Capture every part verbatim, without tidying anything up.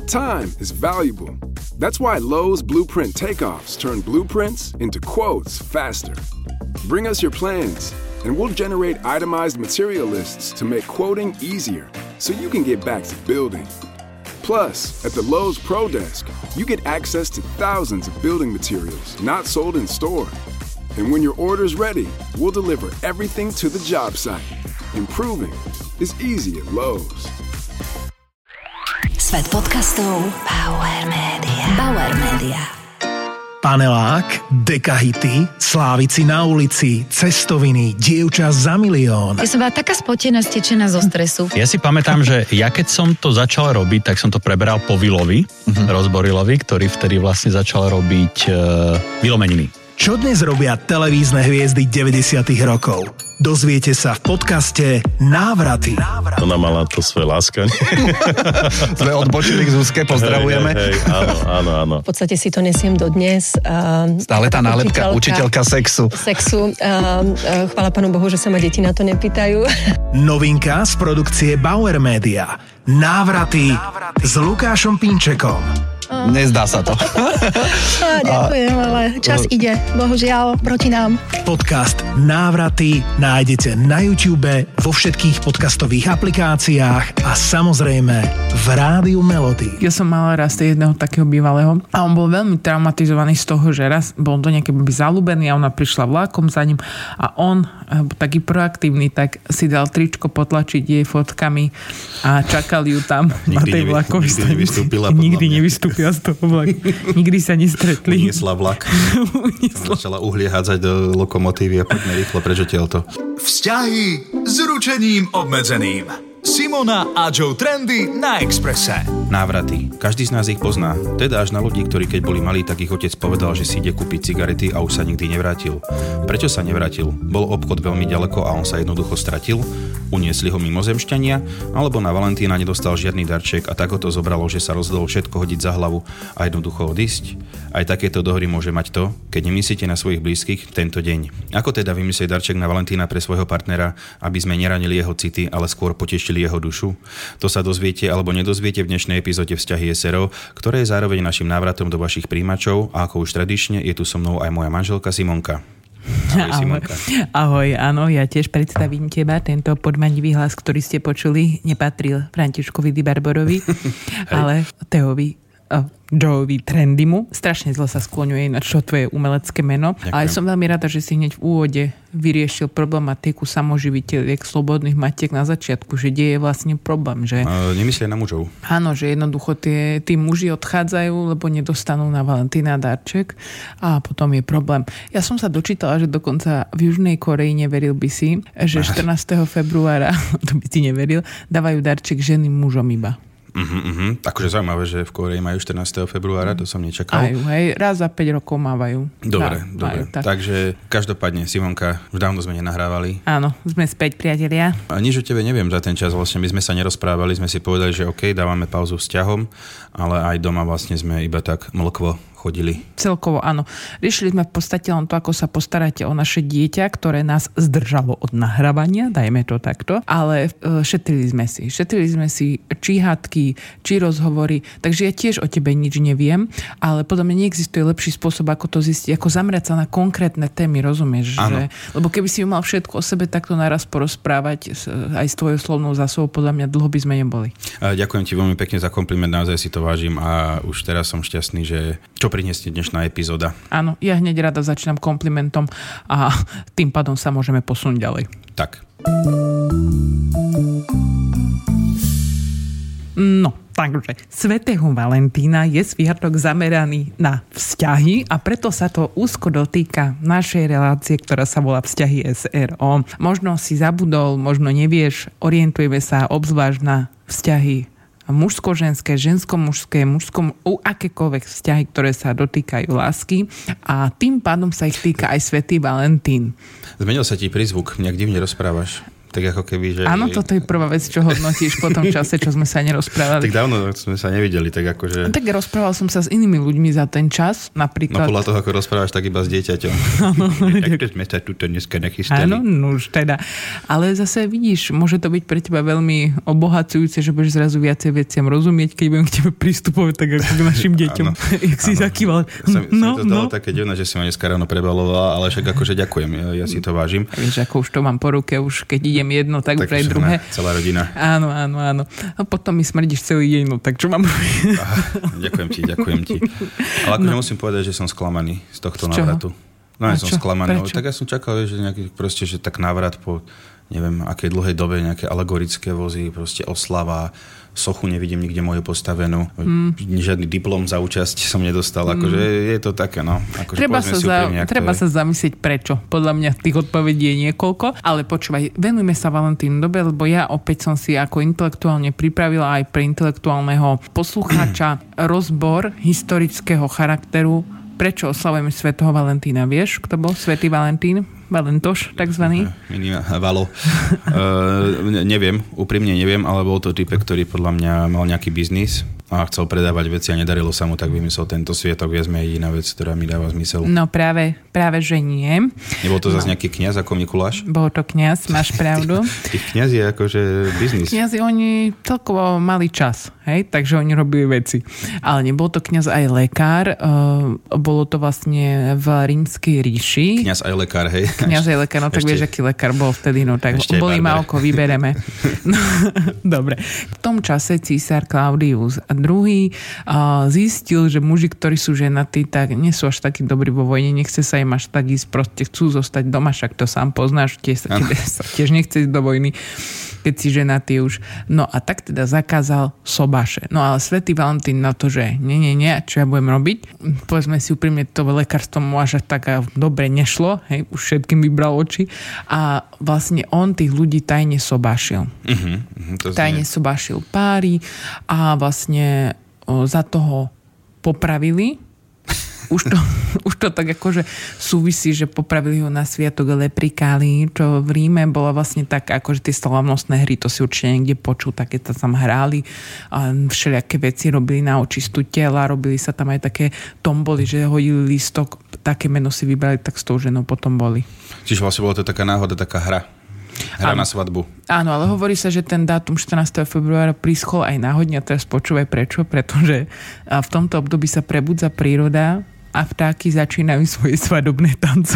time is valuable. That's why Lowe's Blueprint Takeoffs turn blueprints into quotes faster. Bring us your plans, and we'll generate itemized material lists to make quoting easier so you can get back to building. Plus, at the Lowe's Pro Desk, you get access to thousands of building materials not sold in store. And when your order's ready, we'll deliver everything to the job site. Improving is easy at Lowe's. Svet podcastov Bauer Media. Bauer Media. Panelák, dekahity, slávici na ulici, cestoviny, dievča za milión. Ja som bola taká spotená, stečená zo stresu. Ja si pamätám, že ja keď som to začal robiť, tak som to preberal po Vilovi, uh-huh. Rozborilovi, ktorý vtedy vlastne začal robiť uh, Vilomeniny. Čo dnes robia televízne hviezdy deväťdesiatych rokov? Dozviete sa v podcaste Návraty. Ona mala to svoje láskanie. Sme odbočili k Zuzke, pozdravujeme. Hej, hej, áno, áno, áno. V podstate si to nesiem dodnes. Uh, Stále tá nálepka, učiteľka, učiteľka sexu. Sexu. Uh, uh, chvála Pánu Bohu, že sa ma deti na to nepýtajú. Novinka z produkcie Bauer Media. Návraty, Návraty. S Lukášom Pinčekom. Nezdá sa to. A, ďakujem, ale čas ide. Bohužiaľ, proti nám. Podcast Návraty nájdete na YouTube, vo všetkých podcastových aplikáciách a samozrejme v Rádiu Melody. Ja som mala raz jedného takého bývalého a on bol veľmi traumatizovaný z toho, že raz bol do nejaké zalúbený a ona prišla vlákom za ním a on, taký proaktívny, tak si dal tričko potlačiť jej fotkami a čakal ju tam na tej vlakovej stanici. Nikdy nevystúpila. Nikdy nevystúpila z toho vlaku. Nikdy sa nestretli. Uniesla vlak. Uniesla. Začala uhlie hádzať do lokomotívy a poďme rýchlo preč odtiaľto. Vzťahy s ručením obmedzeným. Simona a Joe Trendy na Expresse. Návraty. Každý z nás ich pozná. Teda až na ľudí, ktorí keď boli malí, tak ich otec povedal, že si ide kúpiť cigarety a už sa nikdy nevrátil. Prečo sa nevrátil? Bol obchod veľmi ďaleko a on sa jednoducho stratil? Uniesli ho mimozemšťania? Alebo na Valentína nedostal žiadny darček a tak ho to zobralo, že sa rozhodol všetko hodiť za hlavu a jednoducho odísť? Aj takéto dohry môže mať to, keď nemyslíte na svojich blízkych tento deň. Ako teda vymyslieť darček na Valentína pre svojho partnera, aby sme neranili jeho city, ale skôr potešili jeho dušu? To sa dozviete alebo nedozviete v dnešnej epizóde Vzťahy es er o, ktoré je zároveň našim návratom do vašich príjimačov a ako už tradične je tu so mnou aj moja manželka Simonka. Ahoj, Simonka. Ahoj, áno, ja tiež predstavím teba. Tento podmanivý hlas, ktorý ste počuli, nepatril Františkovi Di Barborovi, ale Teovi oh, Joeovi Trendymu. Strašne zle sa skloňuje ináč čo tvoje umelecké meno. Ďakujem. Ale som veľmi rada, že si hneď v úvode vyriešil problematiku samoživiteľiek slobodných matiek na začiatku, že kde je vlastne problém. Že... Uh, nemyslia na mužov. Áno, že jednoducho tie, tí muži odchádzajú, lebo nedostanú na Valentína darček a potom je problém. Ja som sa dočítala, že dokonca v Južnej Koreji, neveril by si, že štrnásteho februára, to by si neveril, dávajú darček ženy mužom iba. Uh-huh, uh-huh. Akože zaujímavé, že v Koreji majú štrnásteho februára, to som nečakal. Majú, hej, raz za päť rokov mávajú. Dobre, Dá, dobre. Majú, tak. Takže každopádne, Simonka, už dávno sme nenahrávali. Áno, sme späť, priatelia. A nič o tebe neviem za ten čas, vlastne my sme sa nerozprávali, sme si povedali, že OK, dávame pauzu vzťahom, ale aj doma vlastne sme iba tak mlkvo chodili. Celkovo áno. Riešili sme v podstate len to, ako sa postaráte o naše dieťa, ktoré nás zdržalo od nahrávania, dajme to takto, ale šetrili sme si. Šetrili sme si či hádky, či rozhovory, takže ja tiež o tebe nič neviem, ale podľa mňa neexistuje lepší spôsob, ako to zistiť, ako zamerať sa na konkrétne témy, rozumieš? Že, lebo keby si mal všetko o sebe takto naraz porozprávať aj s tvojou slovnou zásobou, podľa mňa dlho by sme neboli. Ďakujem ti veľmi pekne za kompliment, naozaj si to vážim a už teraz som šťastný, že čo priniesie dnešná epizóda. Áno, ja hneď rada začínam komplimentom a tým pádom sa môžeme posunúť ďalej. Tak. No, takže Svätého Valentína je sviatok zameraný na vzťahy a preto sa to úzko dotýka našej relácie, ktorá sa volá Vzťahy es er o. Možno si zabudol, možno nevieš, orientujeme sa obzvlášť na vzťahy mužsko-ženské, žensko-mužské, mužsko u akékoľvek vzťahy, ktoré sa dotýkajú lásky a tým pádom sa ich týka aj Svätý Valentín. Zmenil sa ti prízvuk, nejak divne rozprávaš. Tak ako keby, že... Áno, toto je prvá vec, čo hodnotíš po tom čase, čo sme sa nerozprávali. Tak dávno sme sa nevideli, tak akože... Tak rozprával som sa s inými ľuďmi za ten čas, napríklad... No podľa toho, ako rozprávaš, tak iba s dieťaťom. Áno. Tak sme sa tuto dneska nachystali. Áno, no už teda. Ale zase vidíš, môže to byť pre teba veľmi obohacujúce, že budeš zrazu viacej veciam rozumieť, keď budem k tebe pristupovať tak ako k našim deťom. Jak si zakýval. Sa mi No, to zdalo no. také divné, že si ma dneska ráno prebalovala, ale však akože ďakujem, ja, ja si to vážim. Vieš, ako už to mám po ruke, už keď idem jedno, tak, tak už aj druhé. Celá rodina. Áno, áno, áno. A potom mi smrdíš celý deň, no tak čo mám robiť? Ďakujem ti, ďakujem ti. Ale akože no. musím povedať, že som sklamaný z tohto z návratu. No ja som čo? sklamaný. Prečo? Tak ja som čakal, že nejaký proste, že tak návrat po neviem, akej dlhej dobe, nejaké alegorické vozy, proste oslava, sochu nevidím nikde moju postavenú, mm. žiadny diplom za účasť som nedostal, mm. akože je to také, no. Akože treba sa, za, treba sa zamyslieť prečo. Podľa mňa tých odpovedí je niekoľko, ale počúvaj, venujme sa Valentínu dobe, lebo ja opäť som si ako intelektuálne pripravila aj pre intelektuálneho poslucháča rozbor historického charakteru, prečo oslavujeme svätého Valentína. Vieš, kto bol svätý Valentín? Valentoš, takzvaný? Minima, Valo. uh, neviem, úprimne neviem, ale bol to typek, ktorý podľa mňa mal nejaký biznis a chcel predávať veci a nedarilo sa mu, tak vymyslel tento sviatok. Viac menej jediná vec, ktorá mi dáva zmysel. No práve, práve že nie. Nebol to no. zase nejaký kňaz ako Mikuláš? Bol to kňaz, máš pravdu. Tých kňaz je akože biznis. Kňazi, oni celkovo mali čas, hej, takže oni robili veci. Ale nebol to kňaz aj lekár, uh, bolo to vlastne v Rímskej ríši. Kňaz aj lekár, hej. Kňaz aj lekár, no tak ešte, vieš, aký lekár bol vtedy, no tak boli ma oko, vybereme. No, dobre. V tom čase císar Claudius druhý uh, zistil, že muži, ktorí sú ženatí, tak nie sú až takí dobrí vo vojne, nechce sa im až tak ísť, proste chcú zostať doma, však to sám poznáš, tiež sa, tiež, sa tiež nechce ísť do vojny, keď si ženatý už. No a tak teda zakázal sobáše. No ale svätý Valentín na to, že nie, nie, nie, čo ja budem robiť? Povedzme si úprimne, to lekárstvo mu až tak dobre nešlo, hej, už všetkým vybral oči a vlastne on tých ľudí tajne sobášil. Uh-huh, uh-huh, tajne sobášil páry a vlastne o, za toho popravili. Už to, už to tak akože súvisí, že popravili ho na sviatok Leprikáli, čo v Ríme bola vlastne tak, akože tie slavnostné hry, to si určite niekde počul, také to tam hráli a všelijaké veci robili na očistú tela, robili sa tam aj také tomboly, že hodili lístok, také meno si vybrali, tak s tou ženou potom boli. Čiže vlastne bola to taká náhoda, taká hra. Hra áno. na svadbu. Áno, ale hovorí sa, že ten dátum štrnásteho februára prischol aj náhodne a teraz počúvaj prečo, pretože v tomto období sa prebudza príroda a vtáky začínajú svoje svadobné tance.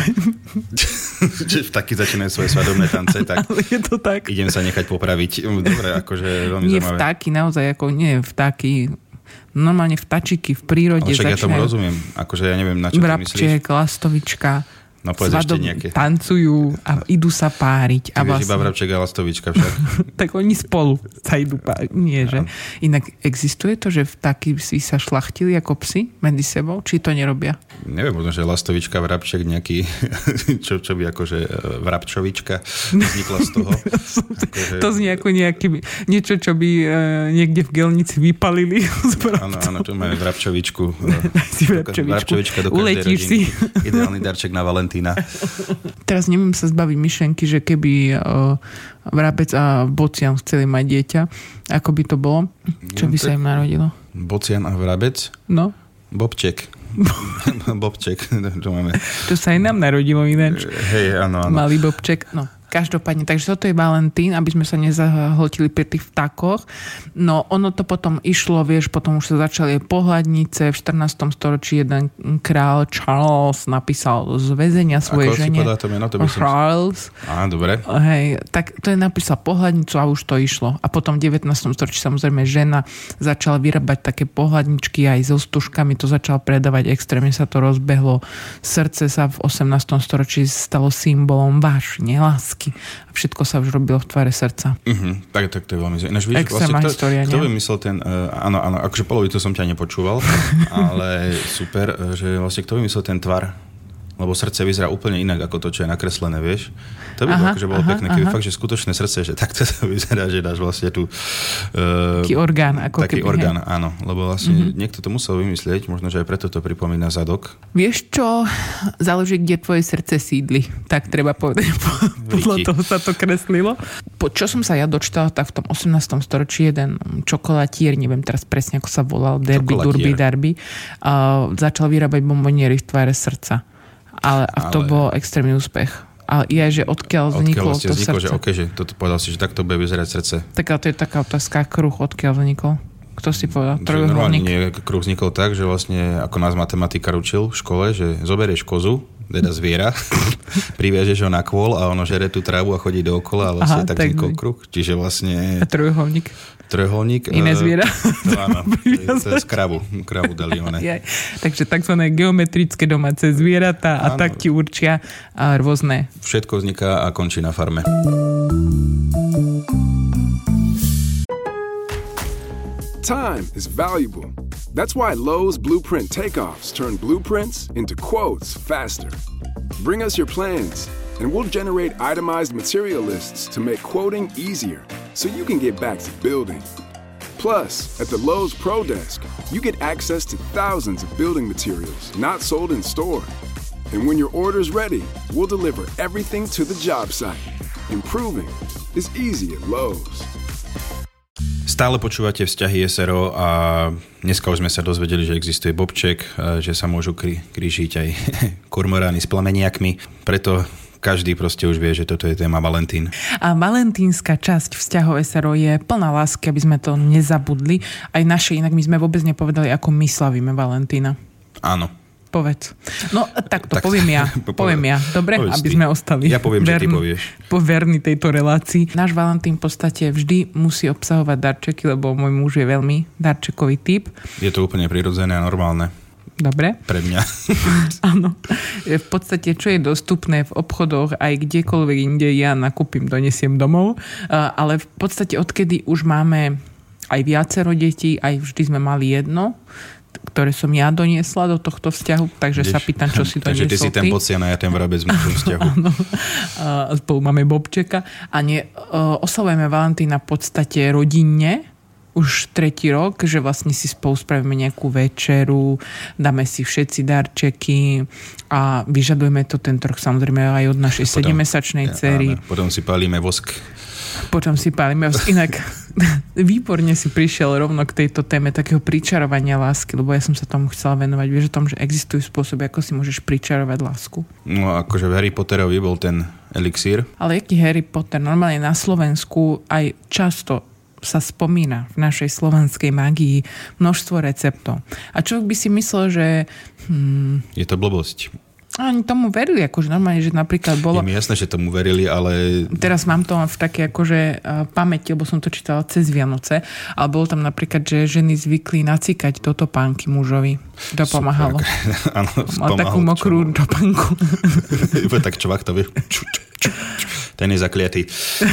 Čiže vtáky začínajú svoje svadobné tance, tak ale je to tak. Idem sa nechať popraviť. Dobre, akože veľmi nie zaujímavé. Vtáky, naozaj, ako nie vtáky, normálne vtáčiky v prírode ale však začínajú. Ja tomu rozumiem. Akože ja neviem, na čo to myslíš. Vrabčiek, lastovička. No povedz ešte nejaké. Tancujú a idú sa páriť. Ty a vieš vlastne... iba vrabček a lastovička však. Tak oni spolu sa idú páriť. Nie, že? Inak existuje to, že vtáky si sa šlachtili ako psi medzi sebou? Či to nerobia? Neviem, možno, že lastovička, vrabček nejaký, čo, čo by akože vrabčovička vznikla z toho. akože... To znie ako nejaký, niečo, čo by e, niekde v gelnici vypalili. Áno, áno, tu máme vrabčovičku. si vrabčovičku. Vrabčovička do každej Uletíš rodinky. si. Ideálny darček na Valentína. Teraz neviem sa zbaviť myšlenky, že keby uh, vrabec a bocian chceli mať dieťa, ako by to bolo? Čo by sa im narodilo? Bocian a vrabec? No. Bobček. Bobček. To máme. To sa aj nám narodilo ináč. Hej, áno, áno. Malý Bobček. No. Každopádne, takže toto je Valentín, aby sme sa nezahltili pri tých vtákoch. No ono to potom išlo, vieš, potom už sa začali pohľadnice. V štrnástom storočí jeden král Charles napísal z väzenia svojej žene. Ako si podá to meno? To by Charles. Som... Á, dobre. Hej, tak to je napísal pohľadnicu a už to išlo. A potom v devätnástom storočí samozrejme žena začala vyrábať také pohľadničky aj so stužkami, to začala predávať, extrémne sa to rozbehlo. Srdce sa v osemnástom storočí stalo symbolom vášne, lásky. A všetko sa už robilo v tvare srdca. Uh-huh. Tak, tak to je veľmi zaujímavé. Extrémna vlastne, história, kto, kto by myslel ten... Uh, áno, áno, akože polovicu som ťa nepočúval, ale super, že vlastne kto by myslel ten tvar. lebo srdce vyzerá úplne inak ako to, čo je nakreslené, vieš. To by aha, bolo, že bolo aha, pekné, keby aha. fakt, že skutočné srdce, že takto to vyzerá, že dáš vlastne tu... Uh, taký orgán, ako taký keby. orgán, Hej. áno, lebo vlastne Mm-hmm. niekto to musel vymyslieť, možno, že aj preto to pripomína zadok. Vieš čo? Záleží, kde tvoje srdce sídli. Tak treba povedať. Podľa toho sa to kreslilo. Po čo som sa ja dočítala, tak v tom osemnástom storočí jeden čokolatier, neviem teraz presne, ako sa volal, Derby, Durby, Darby, uh, začal vyrábať bomboniery v tvare srdca. Ale, a to Ale... bol extrémny úspech. Ale je, že odkiaľ vzniklo odkiaľ to vzniklo, srdce. že okay, že toto povedal si, že takto bude vyzerať srdce. Tak ale to je taká otázka, kruh odkiaľ vznikol. Kto si povedal? Normálne Trojuholník. nie, kruh vznikol tak, že vlastne ako nás matematika učil v škole, že zoberieš kozu, teda zviera, priviažeš ho na kôl a ono žere tú trávu a chodí dookola a vlastne Aha, tak tak vznikol by. kruh. Čiže vlastne... A trojuholník. Trojuholník. Iné zviera. To áno, to je z kravu. Kravu dali one. Takže takzvané geometrické domáce zvieratá a Áno. tak ti určia a rôzne. Všetko vzniká a končí na farme. Time is valuable. That's why Lowe's Blueprint takeoffs turn blueprints into quotes faster. Bring us your plans, and we'll generate itemized material lists to make quoting easier so you can get back to building. Plus, at the Lowe's Pro Desk, you get access to thousands of building materials not sold in store. And when your order's ready, we'll deliver everything to the job site. Improving is easy at Lowe's. Stále počúvate Vzťahy es er o a dneska už sme sa dozvedeli, že existuje bobček, že sa môžu kry, krížiť aj kormorány s plameniakmi. Preto každý proste už vie, že toto je téma Valentín. A valentínska časť Vzťahov es er o je plná lásky, aby sme to nezabudli. Aj naše, inak my sme vôbec nepovedali, ako my slavíme Valentína. Áno. Povedz. No, tak to Tak, poviem ja. Poviem ja. Dobre, Povedz aby ty. sme ostali Ja poviem, že ty verní, povieš. verní tejto relácii. Náš Valentín v podstate vždy musí obsahovať darčeky, lebo môj muž je veľmi darčekový typ. Je to úplne prirodzené a normálne. Dobre. Pre mňa. Áno. V podstate, čo je dostupné v obchodoch, aj kdekoľvek inde, ja nakúpim, donesiem domov. Ale v podstate, odkedy už máme aj viacero detí, aj vždy sme mali jedno, ktoré som ja doniesla do tohto vzťahu, takže Ideš, sa pýtam, čo si doniesol Takže ty si ten bocian a ja ten vrabec v našom vzťahu. Áno. A spolu máme bobčeka a nie, oslavujeme Valentína v podstate rodinne, už tretí rok, že vlastne si spolu spravíme nejakú večeru, dáme si všetci darčeky a vyžadujeme to tento rok samozrejme aj od našej sedemmesačnej dcery. Potom si pálime vosk. Potom si pálime vosk. Inak výborne si prišiel rovno k tejto téme takého pričarovania lásky, lebo ja som sa tomu chcela venovať. Vieš o tom, že existujú spôsoby, ako si môžeš pričarovať lásku? No akože v Harry Potterovi bol ten elixír. Ale jaký Harry Potter? Normálne na Slovensku aj často sa spomína v našej slovanskej mágii množstvo receptov. A človek by si myslel, že... Hmm, je to blbosť. Ani tomu verili, akože normálne, že napríklad bolo... Je mi jasné, že tomu verili, ale... Teraz mám to v také akože pamäti, lebo som to čítala cez Vianoce, ale bolo tam napríklad, že ženy zvykli nacikať do topánky mužovi. To pomáhalo. Áno, mal takú mokrú topánku. Tak čvachtovi. Ten je zakliatý.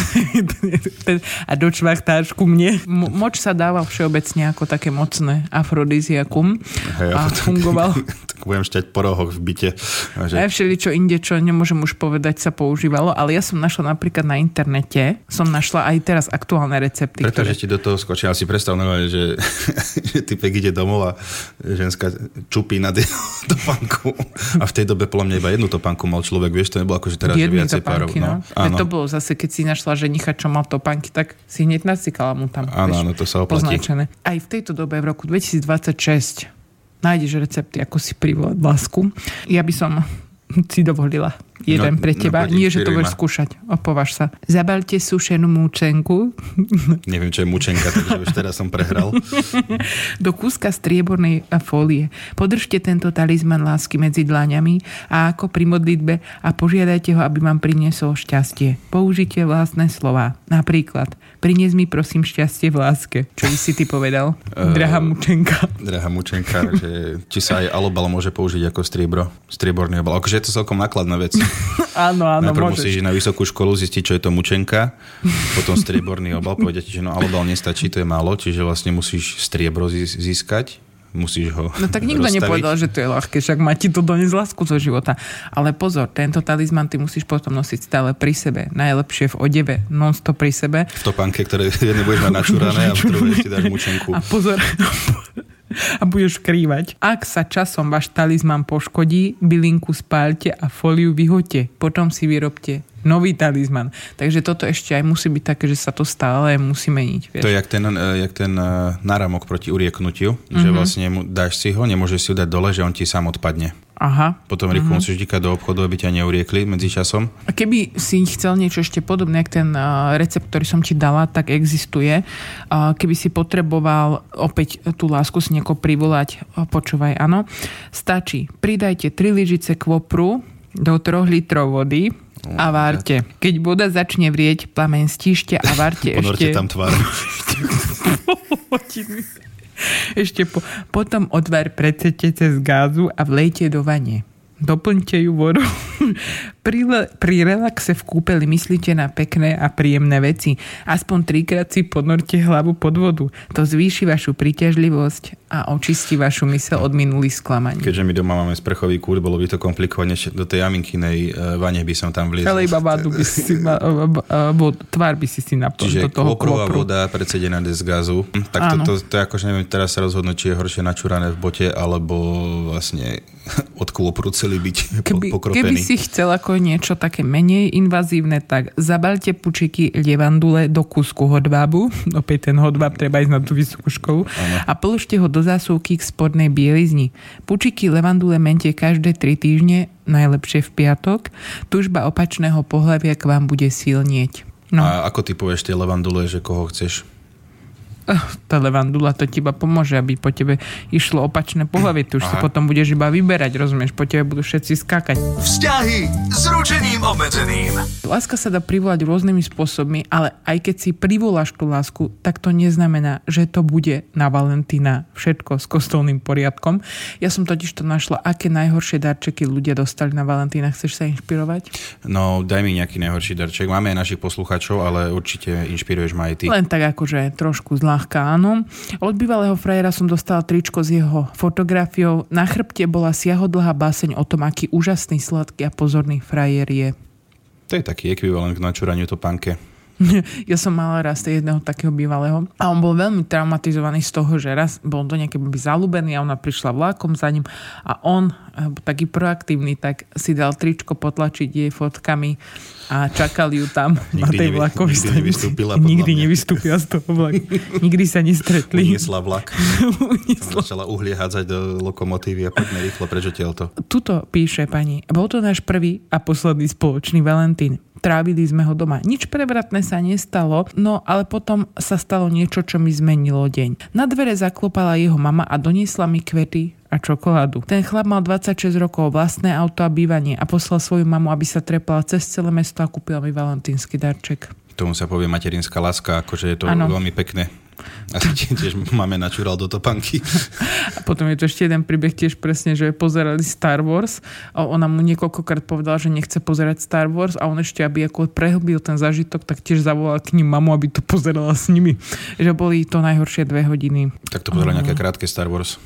A do čvachtáčku mne. M- moč sa dával všeobecne ako také mocné afrodiziakum. Hej, a potom, fungoval. Tak budem šťať po rohoch v byte. Že... Aj všeličo inde, čo nemôžem už povedať, sa používalo, ale ja som našla napríklad na internete, som našla aj teraz aktuálne recepty. Pretože ktoré... ti do toho skočila, si predstav, že, že typek ide domov a ženská čupí na topánku. A v tej dobe podľa mňa iba jednu topánku mal človek, vieš, to nebolo ako, že teraz je viacej párov. No. No. To bolo zase, keď si našla ženicha, čo mal topánky, tak si hneď nacikala mu tam. Áno, áno, to sa oplatí. Poznačené. Aj v tejto dobe, v roku dvetisícdvadsaťšesť, nájdeš recepty, ako si privolať lásku. Ja by som si dovolila jeden no, pre teba. No, nie, že to budeš skúšať. Opovaž sa. Zabalte sušenú múčenku. Neviem, čo je múčenka, takže už teraz som prehral. Do kúska striebornej fólie. Podržte tento talizman lásky medzi dlaňami a ako pri modlitbe a požiadajte ho, aby vám priniesol šťastie. Použite vlastné slová. Napríklad, prinies mi prosím šťastie v láske. Čo by si ty povedal? Uh, drahá múčenka. Drahá múčenka, že či sa aj alobal môže použiť ako striebro. Strieborný obal. Akože je to celkom nákladná vec. Áno, áno, najprv môžeš. musíš ísť na vysokú školu, zistiť, čo je to mučenka, potom strieborný obal, povedia ti, že no alobal nestačí, to je málo, čiže vlastne musíš striebro získať, musíš ho No tak nikto rozstaviť. nepovedal, že to je ľahké, však má ti to doniesť lásku do života. Ale pozor, tento talizman ty musíš potom nosiť stále pri sebe. Najlepšie v odeve, non-stop pri sebe. V topánke, ktoré jedne budeš mať načúrané a v druhej ti dáš mučenku. A pozor, a budeš krývať. Ak sa časom váš talizman poškodí, bylinku spálte a fóliu vyhoďte. Potom si vyrobte nový talizman. Takže toto ešte aj musí byť také, že sa to stále musí meniť. Vieš? To je jak ten, jak ten náramok proti urieknutiu, mm-hmm. že vlastne mu dáš si ho, nemôžeš si ho dať dole, že on ti sám odpadne. Aha. Potom rýchlo uh-huh. musíš díkať do obchodu, aby ťa neuriekli medzi časom. A keby si chcel niečo ešte podobné, ako ten uh, recept, ktorý som ti dala, tak existuje. Uh, keby si potreboval opäť tú lásku si nejako privolať, uh, počúvaj, áno. Stačí, pridajte tri lyžice kvopru do troch litrov vody a várte. Keď voda začne vrieť, plameň stíšte a várte ešte... Ponorte tam tvár. Ešte po, potom odvar predsete cez gázu a vlejte do vane. Doplňte ju vodu. pri, pri relaxe v kúpeli myslíte na pekné a príjemné veci. Aspoň trikrát si ponorte hlavu pod vodu. To zvýši vašu príťažlivosť a očistí vašu myseľ od minulých sklamaní. Keďže my doma máme sprchový kút, bolo by to komplikované, do tej jaminkinej vane by som tam vliezol. Ale iba vadu by si ma, tvár by si si naplnil do toho kvoprová kvopru. voda predsedená z gazu. Tak to, to, to, to je akože neviem teraz sa rozhodnúť, či je horšie načúrané v bote, alebo vlastne od kvopru celý byť keby, pokropený. Keby si chcel ako niečo také menej invazívne, tak zabalte pučiky levandule do kusku hodvábu. Opäť ten hodváb treba ísť na tú vysokú školu. Ano. A položte ho do zásuvky k spodnej bielizni. Pučiky levandule mente každé tri týždne, najlepšie v piatok. Tužba opačného pohlavia k vám bude silnieť. No. A ako ty povieš tie levandule, že koho chceš? Tá levandula to ti iba pomôže, aby po tebe išlo opačné pohlavie. Ty už Aha. si potom budeš iba vyberať, rozumieš? Po tebe budú všetci skákať. Vzťahy s ručením obmedzeným. Láska sa dá privolať rôznymi spôsobmi, ale aj keď si privoláš tú lásku, tak to neznamená, že to bude na Valentína všetko s kostolným poriadkom. Ja som totiž to našla, aké najhoršie darčeky ľudia dostali na Valentína. Chceš sa inšpirovať? No, daj mi nejaký najhorší darček. Máme aj našich poslucháčov, ale určite inšpiruješ ma aj ty. Len tak akože trošku zľahka, áno. Od bývalého frajera som dostala tričko s jeho fotografiou. Na chrbte bola siahodlhá báseň o tom, aký úžasný, sladký a pozorný frajer je. To je taký ekvivalent k načúraniu topánke. Ja som mala raz jedného takého bývalého a on bol veľmi traumatizovaný z toho, že raz bol do nejaké zalúbený a ona prišla vlákom za ním a on, taký proaktívny, tak si dal tričko potlačiť jej fotkami a čakal ju tam nikdy na tej vlakovej stanici. Nikdy nevystúpila. Nikdy nevystúpila z toho vlaku. Nikdy sa nestretli. Uniesla vlak. Uniesla. Začala uhlie hádzať do lokomotívy a poďme rýchlo preč odtiaľto. Tuto píše pani, bol to náš prvý a posledný spoločný Valentín. Trávili sme ho doma. Nič prevratné sa nestalo, no ale potom sa stalo niečo, čo mi zmenilo deň. Na dvere zaklopala jeho mama a doniesla mi kvety a čokoládu. Ten chlap mal dvadsaťšesť rokov, vlastné auto a bývanie a poslal svoju mamu, aby sa trepala cez celé mesto a kúpila mi valentínsky darček. Tomu sa povie materinská láska, akože je to ano. Veľmi pekné. A tiež máme načúral do topánky. A potom je tu ešte jeden príbeh tiež presne, že pozerali Star Wars a ona mu niekoľkokrát povedala, že nechce pozerať Star Wars a on ešte, aby ako prehlbil ten zážitok, tak tiež zavolal k ním mamu, aby to pozerala s nimi. Že boli to najhoršie dve hodiny. Tak to pozerali nejaké krátke Star Wars.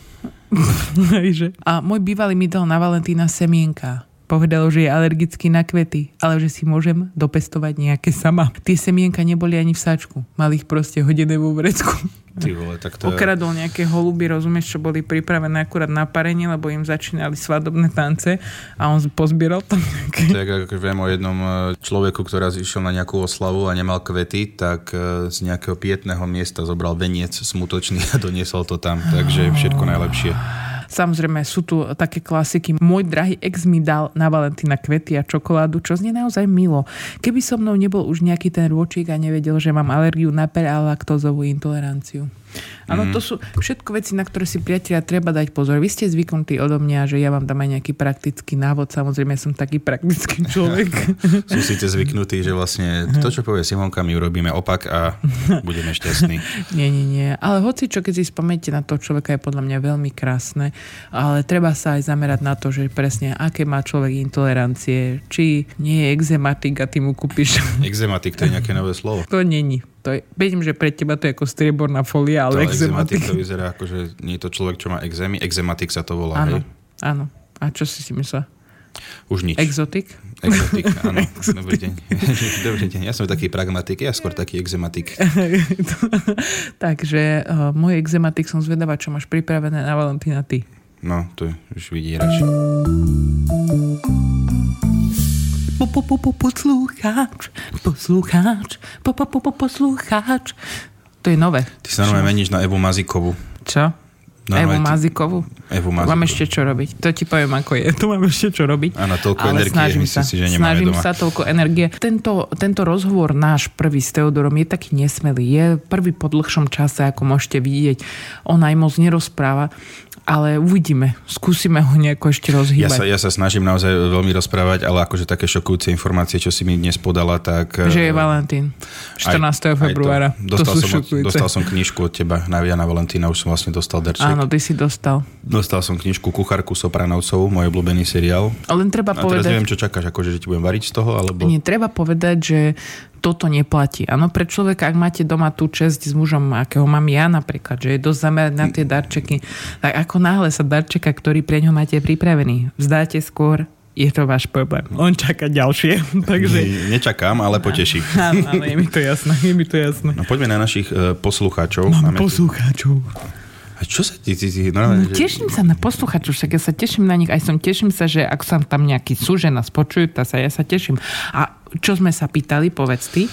A môj bývalý mi dal na Valentína semienka. Povedal, že je alergický na kvety, ale že si môžem dopestovať nejaké sama. Tie semienka neboli ani v sáčku. Mali ich proste hodené vo vrecku. Ty vole, tak to... Okradol nejaké holuby, rozumieš, čo boli pripravené akurát na parenie, lebo im začínali svadobné tance a on pozbieral tam nejaké... Tak ako viem o jednom človeku, ktorý išiel na nejakú oslavu a nemal kvety, tak z nejakého pietného miesta zobral veniec smutočný a doniesol to tam. Takže všetko najlepšie. Samozrejme, sú tu také klasiky. Môj drahý ex mi dal na Valentína kvety a čokoládu, čo znie naozaj milo. Keby so mnou nebol už nejaký ten rôčik a nevedel, že mám alergiu na per a laktózovú intoleranciu. Áno, to sú všetko veci, na ktoré si priatelia treba dať pozor. Vy ste zvyknutí odo mňa, že ja vám dám aj nejaký praktický návod. Samozrejme, ja som taký praktický človek. Sú síce zvyknutí, že vlastne to, čo povie Simonka, my urobíme opak a budeme šťastní. Nie, nie, nie. Ale hoci čo, keď si spomeniete na toho človeka, je podľa mňa veľmi krásne. Ale treba sa aj zamerať na to, že presne, aké má človek intolerancie. Či nie je exematik a ty mu kúpiš. Exematik, to je nejaké nové slovo. To není. To je, vedím, že pre teba to je ako strieborná folia, ale exematik. exematik. To vyzerá ako, že nie je to človek, čo má exémy. Exematik sa to volá, áno, hej? Áno. A čo si si myslel? Už nič. Exotik? Exotik, áno. Dobrý deň. Dobrý deň. Ja som taký pragmatik, ja skôr taký exematik. Takže uh, môj exematik, som zvedavá, čo máš pripravené na Valentína ty. No, to už vydíraš. Poslúcháč, poslúcháč, poslúcháč. To je nové. Ty sa normálne meníš na Evu Mazikovu. Čo? No, Evu Mazikovu? Evu Mazikovu. Mám ešte čo robiť. To ti poviem, ako je. Tu mám ešte čo robiť. Áno, toľko ale energie, myslím si, že nemáme snažím doma. sa, toľko energie. Tento, tento rozhovor náš prvý s Teodorom je taký nesmelý. Je prvý po dlhšom čase, ako môžete vidieť. On aj moc nerozpráva, ale uvidíme. Skúsime ho nejako ešte rozhýbať. Ja sa, ja sa snažím naozaj veľmi rozprávať, ale akože také šokujúce informácie, čo si mi dnes podala, tak... Že je Valentín. štrnásteho februára. Dostal, to sú som, dostal som knižku od teba na Jana Valentína, už som vlastne dostal darček. Áno, ty si dostal. Dostal som knižku Kuchárku Sopranovcov, môj obľúbený seriál. Len treba a povedať... teraz neviem, čo čakáš, akože, že ti budem variť z toho, alebo... Nie, treba povedať, že toto neplatí. Áno, pre človeka, ak máte doma tú česť s mužom, akého mám ja napríklad, že je dosť zameraný na tie darčeky, tak ako náhle sa darčeka, ktorý pre ňo máte pripravený, vzdáte skôr, je to váš problém. On čaká ďalšie. Takže... Ne, nečakám, ale poteší. Áno, áno, je mi to jasné, je mi to jasné. No poďme na našich uh, poslucháčov. Máme, Máme poslucháčov. A čo sa ty... ty, ty normálne, no, teším že... sa na poslucháčov, však ja sa teším na nich, aj som teším sa, že ak sa tam nejaký súže nás počujú, tak sa ja sa teším. A čo sme sa pýtali, povedz ty.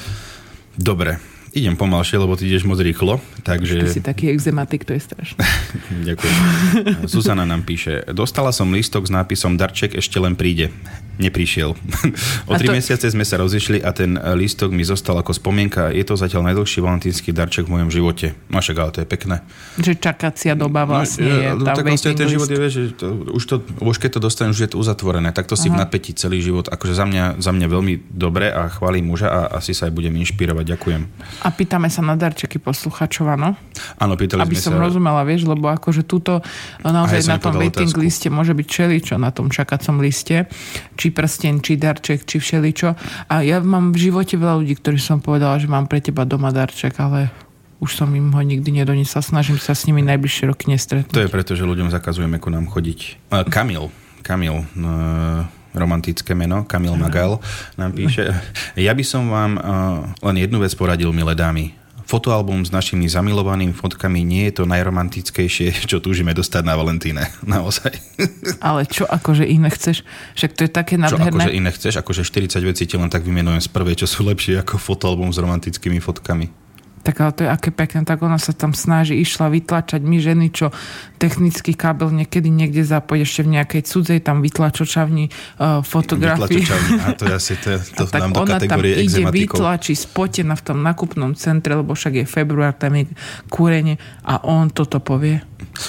Dobre, idem pomalšie, lebo ty ideš moc rýchlo, takže... Ty si taký exematik, to je strašné. Ďakujem. Zuzana nám píše, dostala som lístok s nápisom darček ešte len príde. Neprišiel. O tri to... mesiace sme sa rozišli a ten lístok mi zostal ako spomienka. Je to zatiaľ najdlhší valentínsky darček v mojom živote. Mašak, ale to je pekné. Že čakacia doba vlastne no, je no, tam tak vlastne ten život je, vieš, že to, už, to, už keď to dostaneš, už je to uzatvorené. Tak to si Aha. v napätí celý život. Akože za mňa, za mňa veľmi dobre a chválim muža a asi sa aj budem inšpirovať. Ďakujem. A pýtame sa na darčeky posluchačov, áno? Áno, pýtali Aby sme som sa... rozumela, vieš, lebo akože túto naozaj ja na tom waiting otázku. liste môže byť všeličo na tom čakacom liste. Či prsteň, či darček, či všeličo. A ja mám v živote veľa ľudí, ktorí som povedala, že mám pre teba doma darček, ale už som im ho nikdy nedoniesla. Snažím sa s nimi najbližšie roky nestretnúť. To je preto, že ľuďom zakazujeme ku nám chodiť. Uh, Kamil, Kamil, uh, romantické meno, Kamil Magal nám píše. Ja by som vám uh, len jednu vec poradil, milé dámy. Fotoalbum s našimi zamilovanými fotkami nie je to najromantickejšie, čo túžime dostať na Valentíne. Naozaj. Ale čo akože iné chceš? Však to je také nádherné. Čo akože iné chceš? Akože štyridsať vecí ti len tak vymenujem z prvej, čo sú lepšie ako fotoalbum s romantickými fotkami. Tak ale to je aké pekné, tak ona sa tam snaží, išla vytlačať my ženy, čo technický kábel niekedy niekde zapojí ešte v nejakej cudzej tam vytlačočavni uh, fotografii. Vytlačočavni, a to je asi to, to tak nám do kategórie exematikov. Ona tam ide vytlačí spotená v tom nakupnom centre, lebo však je február, tam je kúrenie a on toto povie.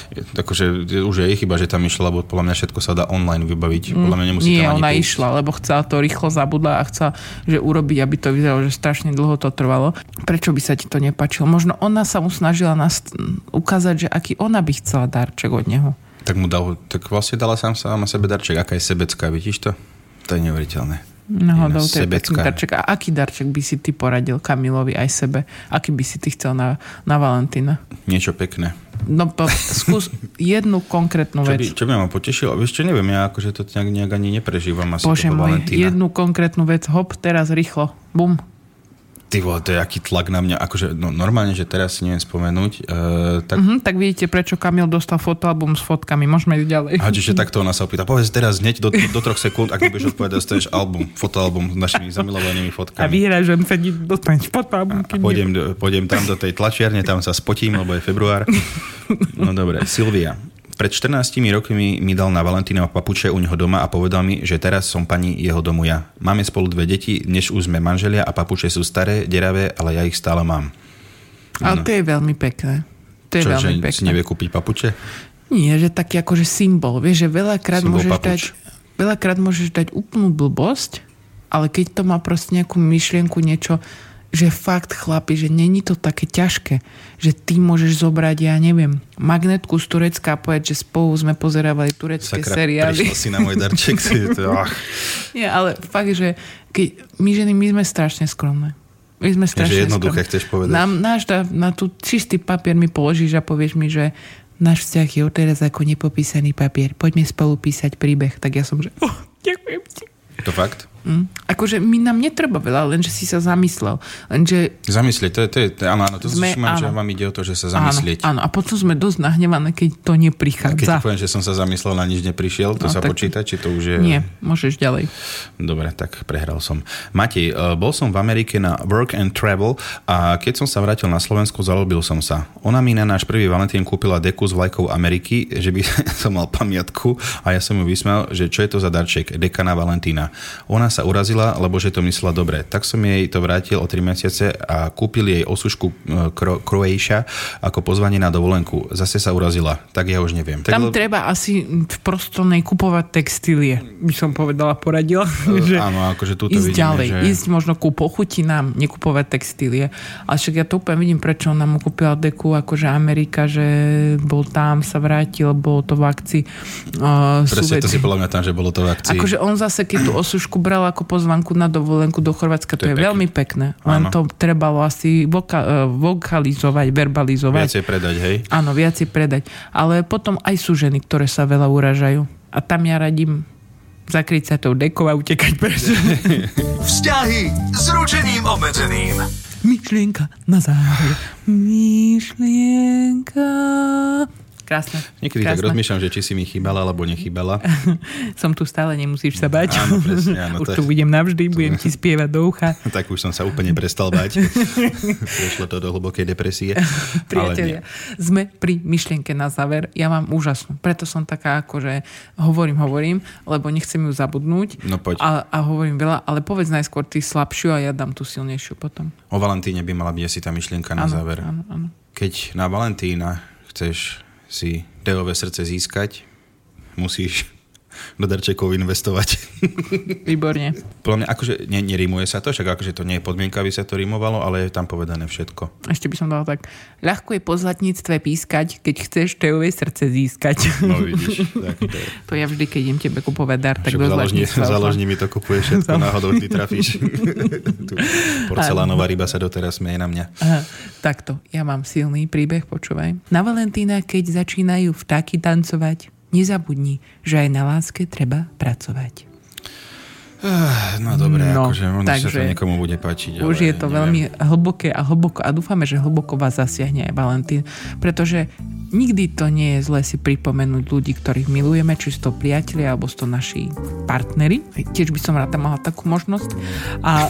Takže už je chyba, že tam išla, lebo podľa mňa všetko sa dá online vybaviť. Podľa mňa nemusí Nie, tam ani ona prísť. išla, lebo chcela to rýchlo zabudla a chcela, že urobiť, aby to vyzeralo, že strašne dlho to trvalo. Prečo by sa ti to nepáčilo? Možno ona sa mu snažila nás ukázať, že aký ona by chcela darček od neho. Tak mu dal, tak vlastne dala sám sama sebe darček. Aká je sebecká, vidíš to? To je neuveriteľné. Náhodou, to je pekný darček. A aký darček by si ty poradil Kamilovi aj sebe? Aký by si ty chcel na, na Valentína? Niečo pekné. No po, skús jednu konkrétnu čo vec. By, čo by ma potešilo? Vieš čo, neviem, ja akože to nejak, nejak ani neprežívam asi Bože toho môj, Valentína. jednu konkrétnu vec, hop, teraz rýchlo, bum. Ty vole, to je aký tlak na mňa. Akože no, normálne, že teraz si neviem spomenúť. Uh, tak... Uh-huh, tak vidíte, prečo Kamil dostal fotoalbum s fotkami. Môžeme ísť ďalej. A čiže takto ona sa opýta. Povedz teraz hneď do, do troch sekúnd, ak nebudeš odpovedať, dostaneš album, fotoalbum s našimi zamilovanými fotkami. A vyhráš, že sedí, dostaneš fotoalbum. A, a pôjdem, pôjdem tam do tej tlačiarne, tam sa spotím, lebo je február. No dobre, Silvia. Pred štrnástimi rokmi mi dal na Valentína papuče u neho doma a povedal mi, že teraz som pani jeho domu ja. Máme spolu dve deti, dnes už sme manželia a papuče sú staré, deravé, ale ja ich stále mám. Ale no. to je veľmi pekné. To je Čo, veľmi že pekné. si nevie kúpiť papuče? Nie, že taký akože symbol. Vieš, že veľakrát Symbol môžeš papuč. dať veľakrát môžeš dať úplnú blbosť, ale keď to má proste nejakú myšlienku, niečo, že fakt chlapi, že není to také ťažké, že ty môžeš zobrať, ja neviem, magnetku z Turecka a povedať, že spolu sme pozerávali turecké Sakra, seriály. prišla si na môj darček. to, ach. Nie, ale fakt, že keď my ženy, my sme strašne skromné. My sme strašne jednoduché chceš povedať. Na, náš, na, na tú čistý papier mi položíš a povieš mi, že náš vzťah je odteraz ako nepopísaný papier. Poďme spolu písať príbeh. Tak ja som, že oh, ďakujem ti. To fakt? Mm. Akože mi nám netreba veľa, lenže si sa zamyslel. Lenže... Zamyslieť, to je, to je, to je áno, áno, to sme, mám, že vám ide o to, že sa zamyslieť. Áno, áno, a potom sme dosť nahnevané, keď to neprichádza. Keď ti poviem, že som sa zamyslel, na nič neprišiel, to no, sa tak... počíta, či to už je... Nie, môžeš ďalej. Dobre, tak prehral som. Matej, bol som v Amerike na work and travel a keď som sa vrátil na Slovensku, zalúbil som sa. Ona mi na náš prvý Valentín kúpila deku s vlajkou Ameriky, že by som mal pamiatku a ja som ju vysmel, že čo je to za darček, deka na Valentína. Ona sa urazila, lebo že to myslela dobre. Tak som jej to vrátil o tri mesiace a kúpil jej osušku Croatia ako pozvanie na dovolenku. Zase sa urazila. Tak ja už neviem. Tam tak, treba asi v prostornej kupovať textílie, by som povedala, poradila. Že áno, akože túto ísť vidíme, ďalej, že... ísť možno ku pochutinám, nekupovať textílie. Ale však ja to úplne vidím, prečo ona mu kúpila deku, akože Amerika, že bol tam, sa vrátil, bolo to v akcii. Uh, Presne, to si podľa mňa tam, že bolo to v akcii. Akože on zase, keď tú osušku bral ako pozvanku na dovolenku do Chorvátska, to, to je, je veľmi pekné. Len áno. To trebalo asi voka- vokalizovať, verbalizovať. Viacej predať, hej? Áno, viacej predať. Ale potom aj sú ženy, ktoré sa veľa uražajú. A tam ja radím zakryť sa tou dekou a utekať preč. Vzťahy s ručením obmedzeným. Myšlienka na záver. Myšlienka... Krásne. Niekedy Krásne. Tak rozmýšľam, že či si mi chýbala, alebo nechýbala. Som tu stále, nemusíš sa bať. Áno, presne, áno. Už tu budem navždy, budem ti spievať do ucha. Tak už som sa úplne prestal bať. Prešlo to do hlbokej depresie. Priatelia, sme pri myšlienke na záver. Ja mám úžasnú. Preto som taká, akože hovorím, hovorím, lebo nechcem ju zabudnúť. No poď. A, a hovorím veľa, ale povedz najskôr ty slabšiu a ja dám tú silnejšiu potom. O Valentíne by mala byť asi tá myšlienka na áno, záver. Áno, áno. Keď na Valentína chceš si Teové srdce získať, musíš do darčekov investovať. Výborne. Podľa mňa, akože ne, nerímuje sa to, však akože to nie je podmienka, aby sa to rímovalo, ale je tam povedané všetko. Ešte by som dala tak, ľahko je po zlatníctve pískať, keď chceš Teové srdce získať. No vidíš. Tak to, je. To ja vždy, keď idem tebe kupovať dar, tak do založni, zlatníctva. Založni mi to kupuje všetko, náhodou ty trafíš. Porcelánová ryba sa doteraz smeje na mňa. Aha, takto, ja mám silný príbeh, počúvaj. Na Valentína, keď začínajú vtáky tancovať, nezabudni, že aj na láske treba pracovať. No dobre, no, akože možno sa to niekomu bude páčiť. Už je to neviem. Veľmi hlboké a hlboko a dúfame, že hlboko vás zasiahne aj Valentín, pretože nikdy to nie je zlé si pripomenúť ľudí, ktorých milujeme, či sú to priatelia alebo sú to naši partneri. Tiež by som rada mala takú možnosť. A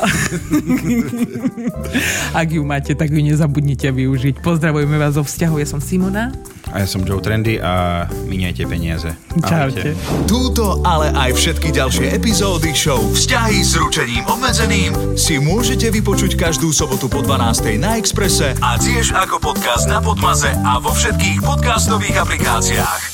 ak ju máte, tak ju nezabudnite využiť. Pozdravujeme vás zo vzťahu. Ja som Simona. A ja som Joe Trendy a miniajte peniaze. Čaute. Túto, ale aj všetky ďalšie epizódy show Vzťahy s ručením obmedzeným si môžete vypočuť každú sobotu po dvanástej na Expresse a tiež ako podcast na Podmaze a vo všetkých podcastových aplikáciách.